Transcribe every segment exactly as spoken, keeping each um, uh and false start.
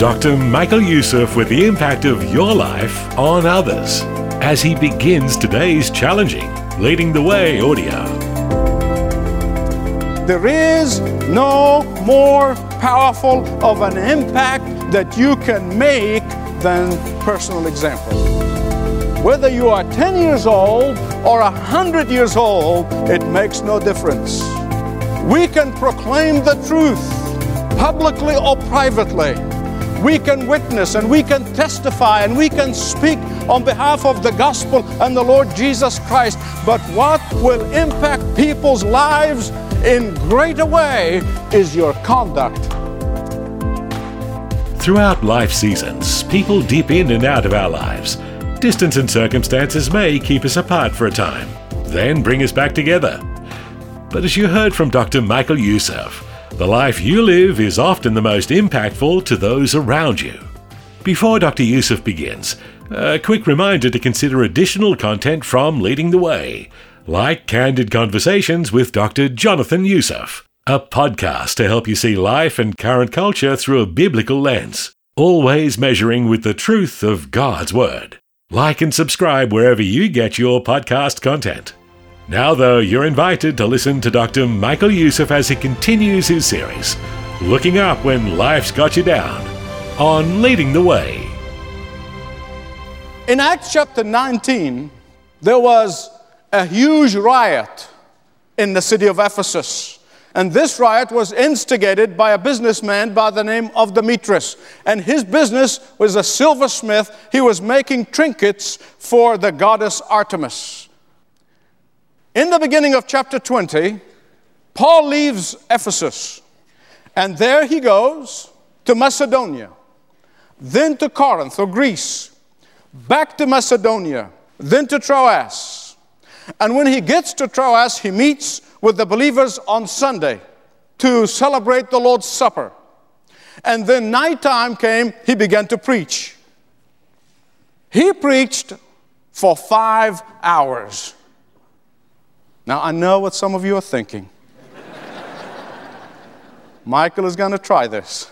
Doctor Michael Youssef with the impact of your life on others as he begins today's challenging Leading the Way audio. There is no more powerful of an impact that you can make than personal example. Whether you are ten years old or one hundred years old, it makes no difference. We can proclaim the truth publicly or privately. We can witness and we can testify and we can speak on behalf of the gospel and the Lord Jesus Christ. But what will impact people's lives in greater way is your conduct. Throughout life seasons, people dip in and out of our lives. Distance and circumstances may keep us apart for a time, then bring us back together. But as you heard from Doctor Michael Youssef, the life you live is often the most impactful to those around you. Before Doctor Youssef begins, a quick reminder to consider additional content from Leading the Way, like Candid Conversations with Doctor Jonathan Youssef, a podcast to help you see life and current culture through a biblical lens, always measuring with the truth of God's Word. Like and subscribe wherever you get your podcast content. Now, though, you're invited to listen to Doctor Michael Youssef as he continues his series, Looking Up When Life's Got You Down, on Leading the Way. In Acts chapter nineteen, there was a huge riot in the city of Ephesus. And this riot was instigated by a businessman by the name of Demetrius. And his business was a silversmith. He was making trinkets for the goddess Artemis. In the beginning of chapter twenty, Paul leaves Ephesus. And there he goes to Macedonia, then to Corinth or Greece, back to Macedonia, then to Troas. And when he gets to Troas, he meets with the believers on Sunday to celebrate the Lord's Supper. And then nighttime came, he began to preach. He preached for five hours. Now, I know what some of you are thinking. Michael is going to try this.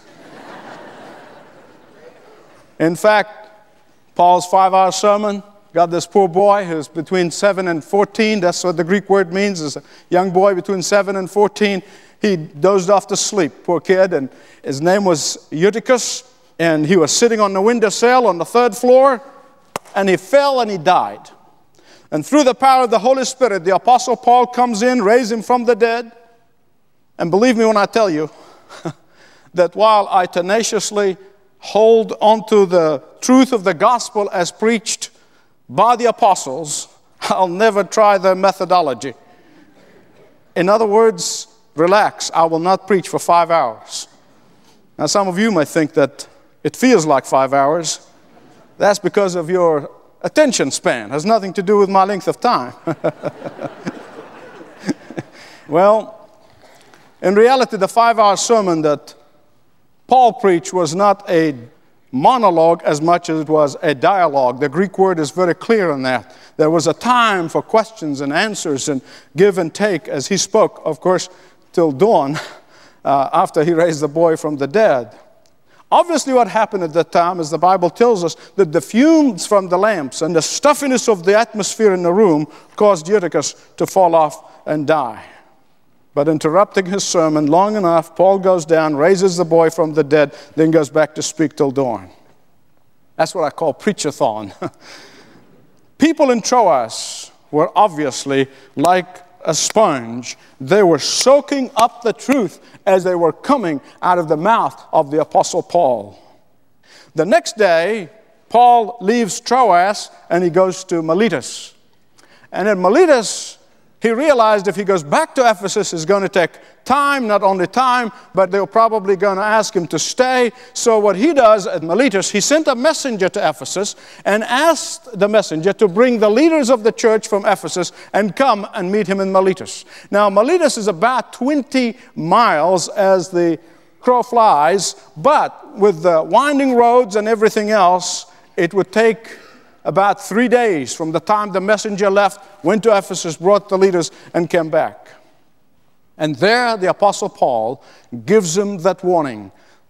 In fact, Paul's five-hour sermon got this poor boy who's between seven and fourteen. That's what the Greek word means, is a young boy between seven and fourteen. He dozed off to sleep, poor kid, and his name was Eutychus, and he was sitting on the windowsill on the third floor, and he fell and he died. And through the power of the Holy Spirit, the Apostle Paul comes in, raised him from the dead, and believe me when I tell you that while I tenaciously hold onto the truth of the gospel as preached by the apostles, I'll never try their methodology. In other words, relax, I will not preach for five hours. Now, some of you may think that it feels like five hours. That's because of your attention span. It has nothing to do with my length of time. Well, in reality, the five-hour sermon that Paul preached was not a monologue as much as it was a dialogue. The Greek word is very clear on that. There was a time for questions and answers and give and take as he spoke, of course, till dawn uh, after he raised the boy from the dead. Obviously what happened at that time, as the Bible tells us, that the fumes from the lamps and the stuffiness of the atmosphere in the room caused Eutychus to fall off and die. But interrupting his sermon long enough, Paul goes down, raises the boy from the dead, then goes back to speak till dawn. That's what I call preach-a-thon. People in Troas were obviously like a sponge. They were soaking up the truth as they were coming out of the mouth of the Apostle Paul. The next day, Paul leaves Troas and he goes to Miletus. And in Miletus, he realized if he goes back to Ephesus, it's going to take time, not only time, but they're probably going to ask him to stay. So what he does at Miletus, he sent a messenger to Ephesus and asked the messenger to bring the leaders of the church from Ephesus and come and meet him in Miletus. Now, Miletus is about twenty miles as the crow flies, but with the winding roads and everything else, it would take about three days from the time the messenger left, went to Ephesus, brought the leaders, and came back. And there the Apostle Paul gives them that warning.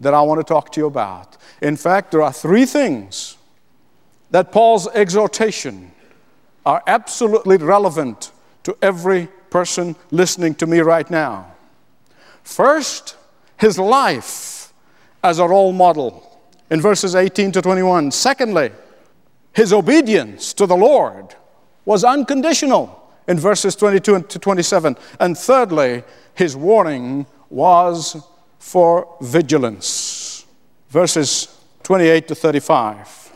that I want to talk to you about. In fact, there are three things that Paul's exhortation are absolutely relevant to every person listening to me right now. First, his life as a role model in verses eighteen to twenty-one. Secondly, his obedience to the Lord was unconditional in verses twenty-two to twenty-seven. And thirdly, his warning was for vigilance. Verses twenty-eight to thirty-five.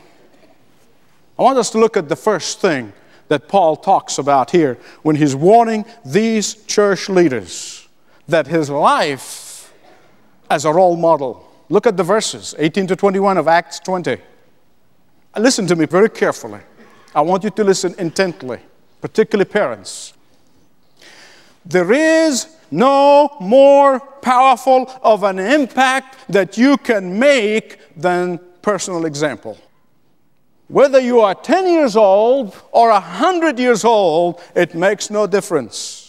I want us to look at the first thing that Paul talks about here when he's warning these church leaders, that his life as a role model. Look at the verses, eighteen to twenty-one of Acts twenty. And listen to me very carefully. I want you to listen intently, particularly parents. There is no more powerful of an impact that you can make than personal example. Whether you are ten years old or one hundred years old, it makes no difference.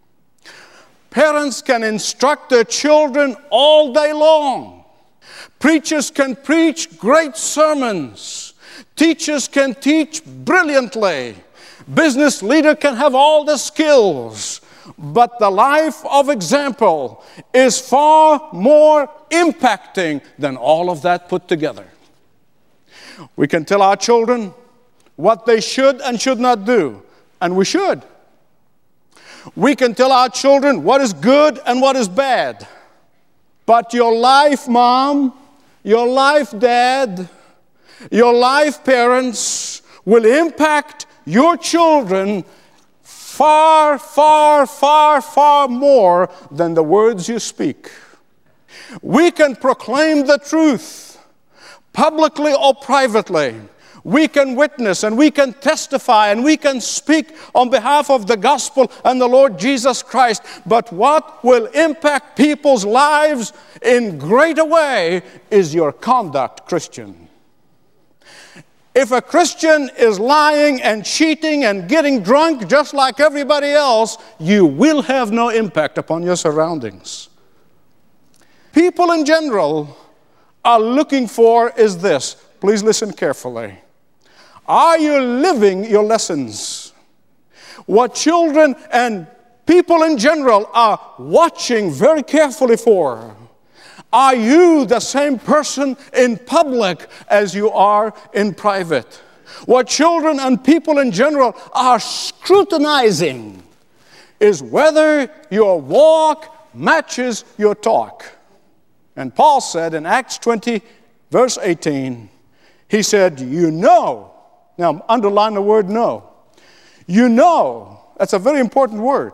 Parents can instruct their children all day long. Preachers can preach great sermons. Teachers can teach brilliantly. Business leader can have all the skills. But the life of example is far more impacting than all of that put together. We can tell our children what they should and should not do, and we should. We can tell our children what is good and what is bad. But your life, mom, your life, dad, your life, parents, will impact your children far, far, far, far more than the words you speak. We can proclaim the truth, publicly or privately. We can witness and we can testify and we can speak on behalf of the gospel and the Lord Jesus Christ. But what will impact people's lives in greater way is your conduct, Christian. If a Christian is lying and cheating and getting drunk just like everybody else, you will have no impact upon your surroundings. People in general are looking for is this. Please listen carefully. Are you living your lessons? What children and people in general are watching very carefully for. Are you the same person in public as you are in private? What children and people in general are scrutinizing is whether your walk matches your talk. And Paul said in Acts twenty, verse eighteen, he said, you know. Now, underline the word know. You know, that's a very important word.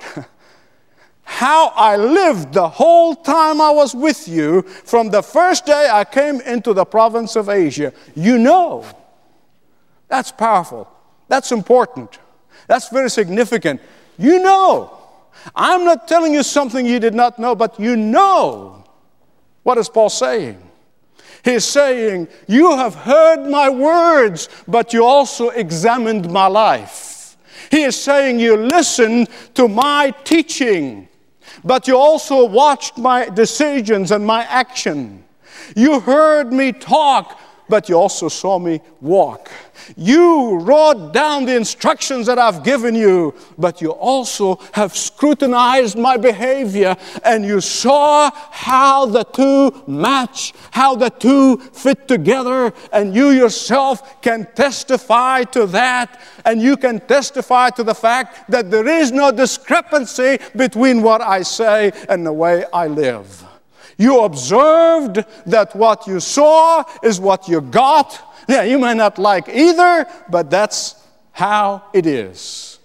How I lived the whole time I was with you from the first day I came into the province of Asia. You know. That's powerful. That's important. That's very significant. You know. I'm not telling you something you did not know, but you know. What is Paul saying? He's saying, you have heard my words, but you also examined my life. He is saying, you listened to my teaching, but you also watched my decisions and my action. You heard me talk, but you also saw me walk. You wrote down the instructions that I've given you, but you also have scrutinized my behavior, and you saw how the two match, how the two fit together, and you yourself can testify to that, and you can testify to the fact that there is no discrepancy between what I say and the way I live. You observed that what you saw is what you got. Yeah, you may not like either, but that's how it is.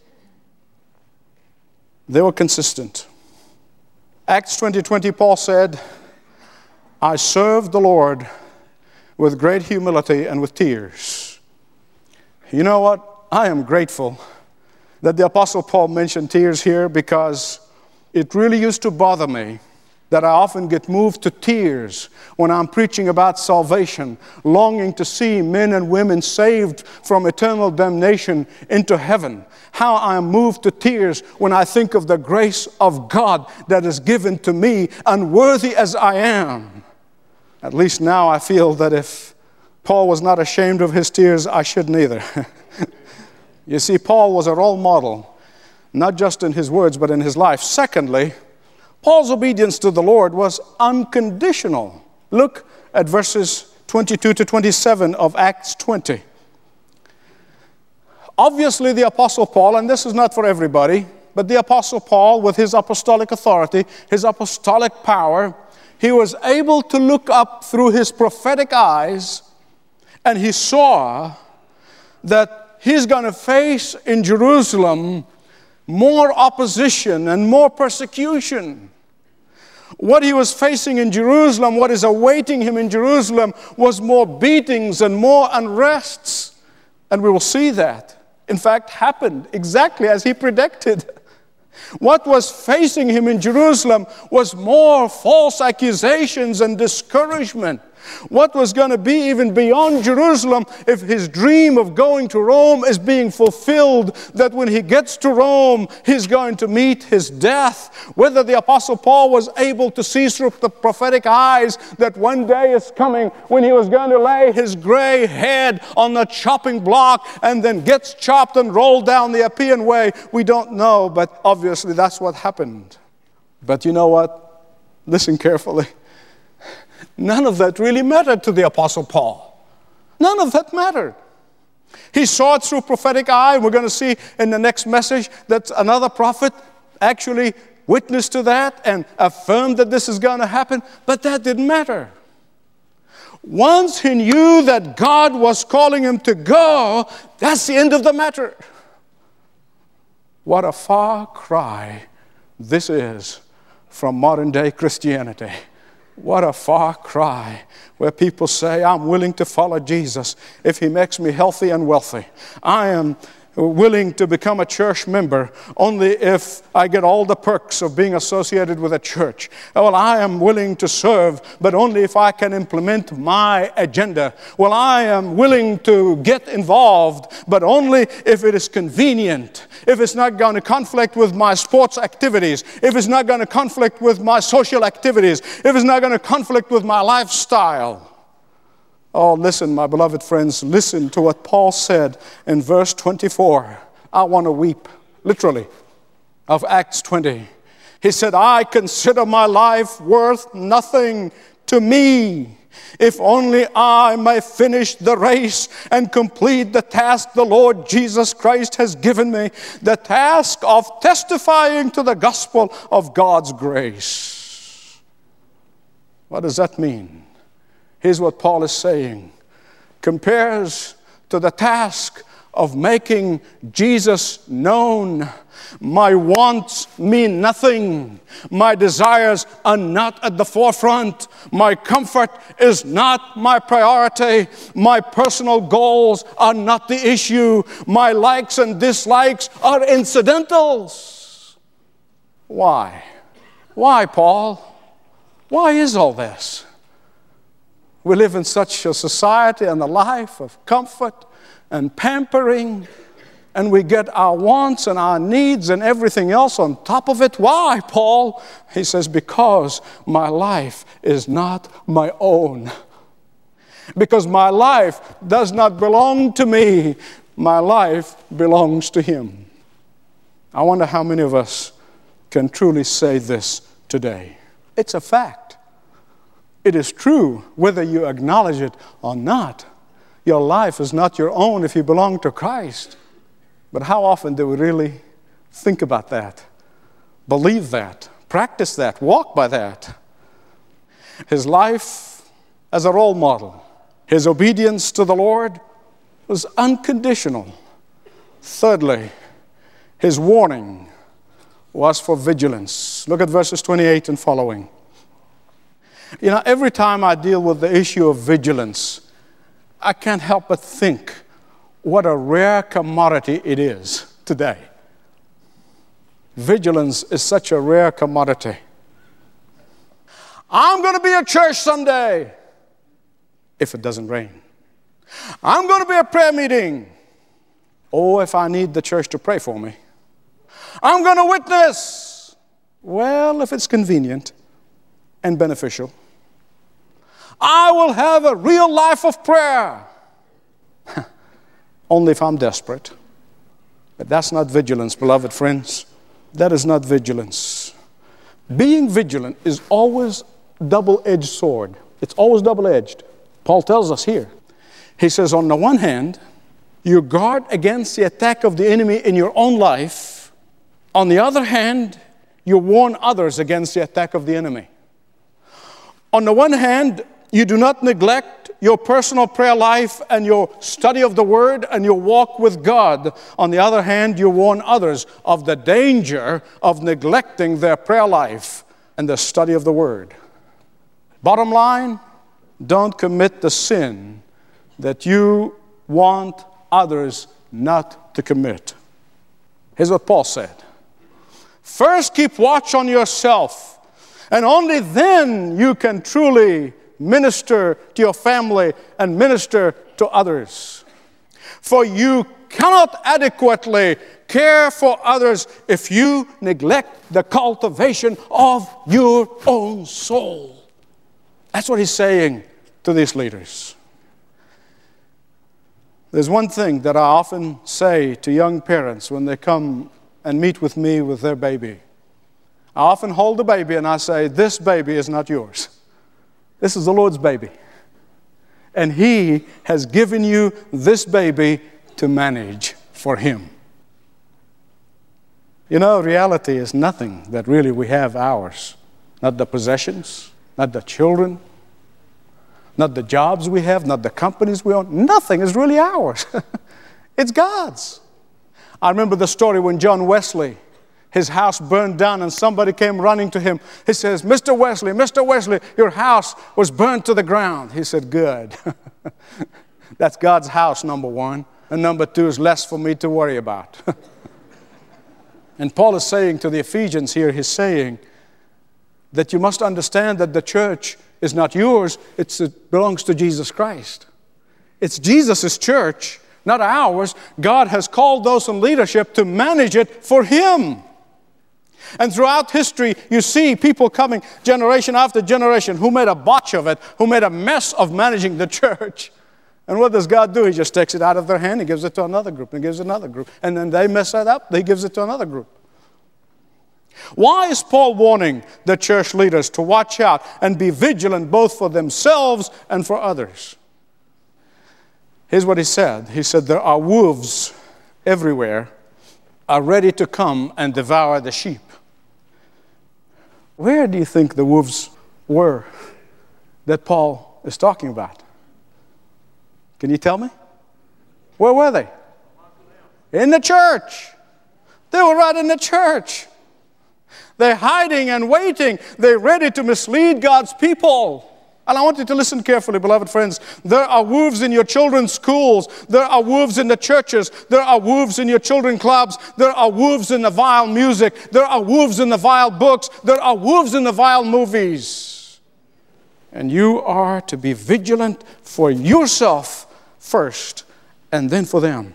They were consistent. Acts twenty twenty, Paul said, I served the Lord with great humility and with tears. You know what? I am grateful that the Apostle Paul mentioned tears here, because it really used to bother me that I often get moved to tears when I'm preaching about salvation, longing to see men and women saved from eternal damnation into heaven. How I am moved to tears when I think of the grace of God that is given to me, unworthy as I am. At least now I feel that if Paul was not ashamed of his tears, I shouldn't either. You see, Paul was a role model, not just in his words, but in his life. Secondly, Paul's obedience to the Lord was unconditional. Look at verses twenty-two to twenty-seven of Acts twenty. Obviously, the Apostle Paul, and this is not for everybody, but the Apostle Paul, with his apostolic authority, his apostolic power, he was able to look up through his prophetic eyes, and he saw that he's going to face in Jerusalem more opposition and more persecution. What he was facing in Jerusalem, what is awaiting him in Jerusalem, was more beatings and more unrests. And we will see that, in fact, happened exactly as he predicted. What was facing him in Jerusalem was more false accusations and discouragement. What was going to be even beyond Jerusalem if his dream of going to Rome is being fulfilled, that when he gets to Rome, he's going to meet his death. Whether the Apostle Paul was able to see through the prophetic eyes that one day is coming when he was going to lay his gray head on the chopping block and then gets chopped and rolled down the Appian Way, we don't know, but obviously that's what happened. But you know what? Listen carefully. None of that really mattered to the Apostle Paul. None of that mattered. He saw it through prophetic eye. We're going to see in the next message that another prophet actually witnessed to that and affirmed that this is going to happen. But that didn't matter. Once he knew that God was calling him to go, that's the end of the matter. What a far cry this is from modern day Christianity. What a far cry where people say, I'm willing to follow Jesus if he makes me healthy and wealthy. I am willing to become a church member only if I get all the perks of being associated with a church. Well, I am willing to serve, but only if I can implement my agenda. Well, I am willing to get involved, but only if it is convenient, if it's not going to conflict with my sports activities, if it's not going to conflict with my social activities, if it's not going to conflict with my lifestyle. Oh, listen, my beloved friends, listen to what Paul said in verse twenty-four. I want to weep, literally, of Acts twenty. He said, I consider my life worth nothing to me, if only I may finish the race and complete the task the Lord Jesus Christ has given me, the task of testifying to the gospel of God's grace. What does that mean? Here's what Paul is saying. Compares to the task of making Jesus known. My wants mean nothing. My desires are not at the forefront. My comfort is not my priority. My personal goals are not the issue. My likes and dislikes are incidentals. Why? Why, Paul? Why is all this? We live in such a society and a life of comfort and pampering, and we get our wants and our needs and everything else on top of it. Why, Paul? He says, because my life is not my own. Because my life does not belong to me. My life belongs to him. I wonder how many of us can truly say this today. It's a fact. It is true whether you acknowledge it or not. Your life is not your own if you belong to Christ. But how often do we really think about that, believe that, practice that, walk by that? His life as a role model, his obedience to the Lord was unconditional. Thirdly, his warning was for vigilance. Look at verses twenty-eight and following. You know, every time I deal with the issue of vigilance, I can't help but think what a rare commodity it is today. Vigilance is such a rare commodity. I'm going to be at church someday, if it doesn't rain. I'm going to be at prayer meeting. Oh, if I need the church to pray for me. I'm going to witness. Well, if it's convenient and beneficial. I will have a real life of prayer. Only if I'm desperate. But that's not vigilance, beloved friends. That is not vigilance. Being vigilant is always a double-edged sword. It's always double-edged. Paul tells us here. He says, on the one hand, you guard against the attack of the enemy in your own life. On the other hand, you warn others against the attack of the enemy. On the one hand, you do not neglect your personal prayer life and your study of the Word and your walk with God. On the other hand, you warn others of the danger of neglecting their prayer life and the study of the Word. Bottom line, don't commit the sin that you want others not to commit. Here's what Paul said. First, keep watch on yourself, and only then you can truly minister to your family and minister to others. For you cannot adequately care for others if you neglect the cultivation of your own soul. That's what he's saying to these leaders. There's one thing that I often say to young parents when they come and meet with me with their baby. I often hold the baby and I say, this baby is not yours. This is the Lord's baby. And He has given you this baby to manage for Him. You know, reality is nothing that really we have ours. Not the possessions, not the children, not the jobs we have, not the companies we own. Nothing is really ours. It's God's. I remember the story when John Wesley, his house burned down and somebody came running to him. He says, Mister Wesley, Mister Wesley, your house was burned to the ground. He said, good. That's God's house, number one. And number two is less for me to worry about. And Paul is saying to the Ephesians here, he's saying that you must understand that the church is not yours, it's, it belongs to Jesus Christ. It's Jesus' church, not ours. God has called those in leadership to manage it for Him. And throughout history, you see people coming generation after generation who made a botch of it, who made a mess of managing the church. And what does God do? He just takes it out of their hand, He gives it to another group, and gives it to another group. And then they mess that up, He gives it to another group. Why is Paul warning the church leaders to watch out and be vigilant both for themselves and for others? Here's what he said. He said, there are wolves everywhere are ready to come and devour the sheep. Where do you think the wolves were that Paul is talking about? Can you tell me? Where were they? In the church. They were right in the church. They're hiding and waiting. They're ready to mislead God's people. And I want you to listen carefully, beloved friends. There are wolves in your children's schools. There are wolves in the churches. There are wolves in your children's clubs. There are wolves in the vile music. There are wolves in the vile books. There are wolves in the vile movies. And you are to be vigilant for yourself first, and then for them.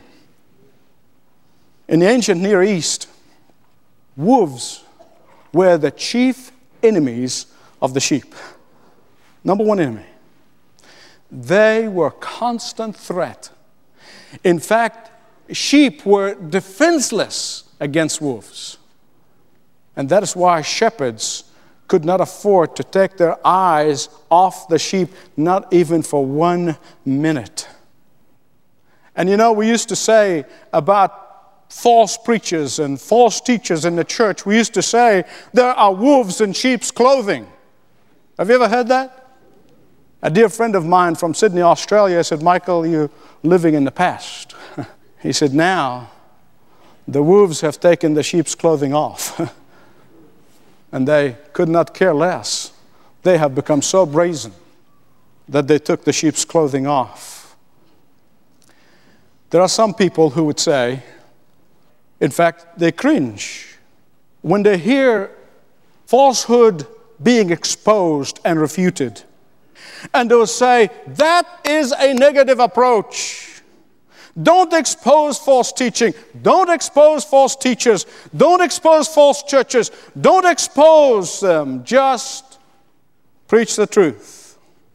In the ancient Near East, wolves were the chief enemies of the sheep. Number one enemy. They were a constant threat. In fact, sheep were defenseless against wolves. And that is why shepherds could not afford to take their eyes off the sheep, not even for one minute. And you know, we used to say about false preachers and false teachers in the church, we used to say, there are wolves in sheep's clothing. Have you ever heard that? A dear friend of mine from Sydney, Australia, said, Michael, you're living in the past. He said, now the wolves have taken the sheep's clothing off. And they could not care less. They have become so brazen that they took the sheep's clothing off. There are some people who would say, in fact, they cringe when they hear falsehood being exposed and refuted. And they will say, that is a negative approach. Don't expose false teaching. Don't expose false teachers. Don't expose false churches. Don't expose them. Just preach the truth.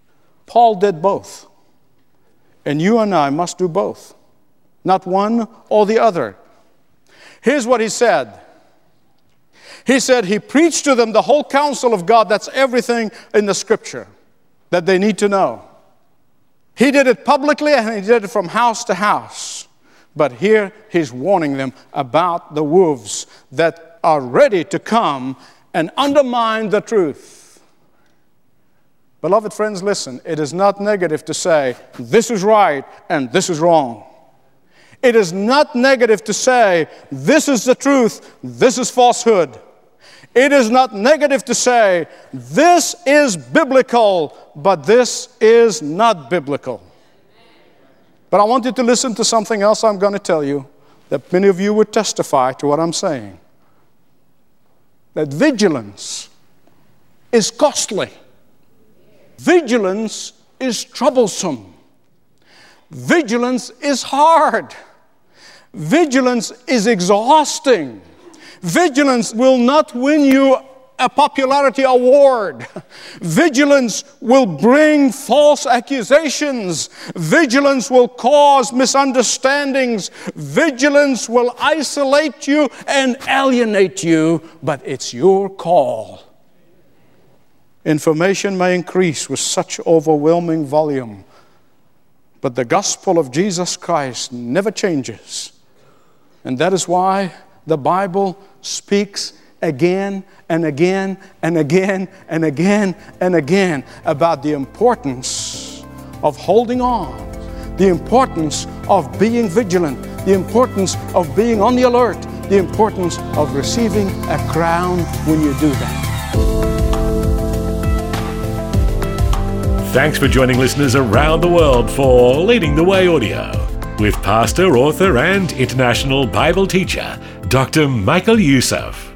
Paul did both. And you and I must do both. Not one or the other. Here's what he said. He said he preached to them the whole counsel of God. That's everything in the Scripture that they need to know. He did it publicly and he did it from house to house. But here he's warning them about the wolves that are ready to come and undermine the truth. Beloved friends, listen. It is not negative to say this is right and this is wrong. It is not negative to say this is the truth, this is falsehood. It is not negative to say this is biblical, but this is not biblical. But I want you to listen to something else I'm going to tell you that many of you would testify to what I'm saying. That vigilance is costly. Vigilance is troublesome. Vigilance is hard. Vigilance is exhausting. Vigilance will not win you a popularity award. Vigilance will bring false accusations. Vigilance will cause misunderstandings. Vigilance will isolate you and alienate you, but it's your call. Information may increase with such overwhelming volume, but the gospel of Jesus Christ never changes. And that is why the Bible speaks again and again and again and again and again about the importance of holding on, the importance of being vigilant, the importance of being on the alert, the importance of receiving a crown when you do that. Thanks for joining listeners around the world for Leading the Way Audio with pastor, author, and international Bible teacher, Doctor Michael Youssef.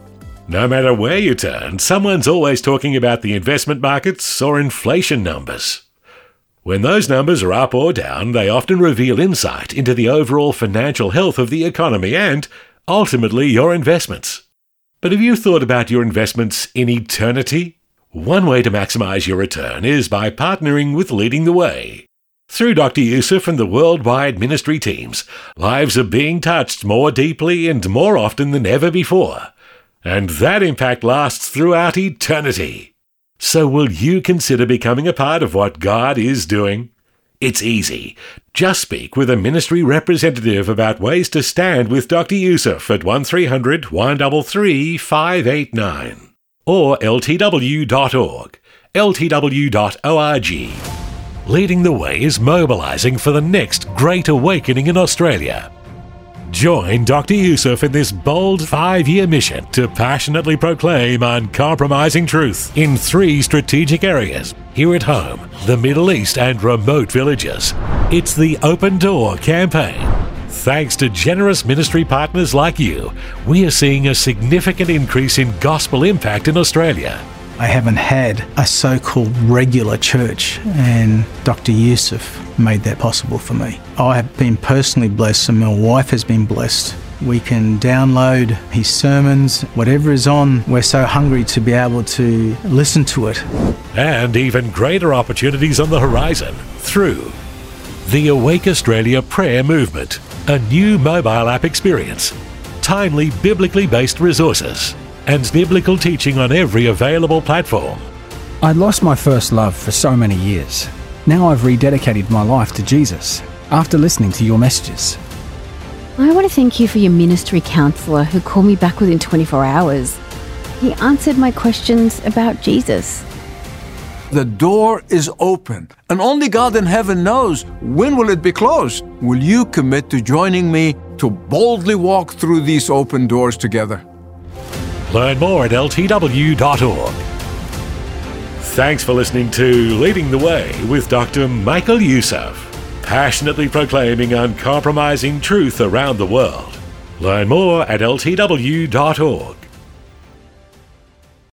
No matter where you turn, someone's always talking about the investment markets or inflation numbers. When those numbers are up or down, they often reveal insight into the overall financial health of the economy and, ultimately, your investments. But have you thought about your investments in eternity? One way to maximize your return is by partnering with Leading the Way. Through Doctor Youssef and the worldwide ministry teams, lives are being touched more deeply and more often than ever before. And that impact lasts throughout eternity. So will you consider becoming a part of what God is doing? It's easy. Just speak with a ministry representative about ways to stand with Doctor Youssef at one three hundred, one three three, five eight nine or L T W dot org, L T W dot org. Leading the Way is mobilizing for the next great awakening in Australia. Join Doctor Youssef in this bold five-year mission to passionately proclaim uncompromising truth in three strategic areas here at home, the Middle East, and remote villages. It's the Open Door campaign. Thanks to generous ministry partners like you, we are seeing a significant increase in gospel impact in Australia. I haven't had a so-called regular church, and Doctor Youssef made that possible for me. I have been personally blessed, and my wife has been blessed. We can download his sermons, whatever is on, we're so hungry to be able to listen to it. And even greater opportunities on the horizon through the Awake Australia Prayer Movement, a new mobile app experience, timely biblically based resources, and biblical teaching on every available platform. I'd lost my first love for so many years. Now I've rededicated my life to Jesus after listening to your messages. I want to thank you for your ministry counsellor who called me back within twenty-four hours. He answered my questions about Jesus. The door is open, and only God in heaven knows when will it be closed. Will you commit to joining me to boldly walk through these open doors together? Learn more at L T W dot org. Thanks for listening to Leading the Way with Doctor Michael Youssef, passionately proclaiming uncompromising truth around the world. Learn more at L T W dot org.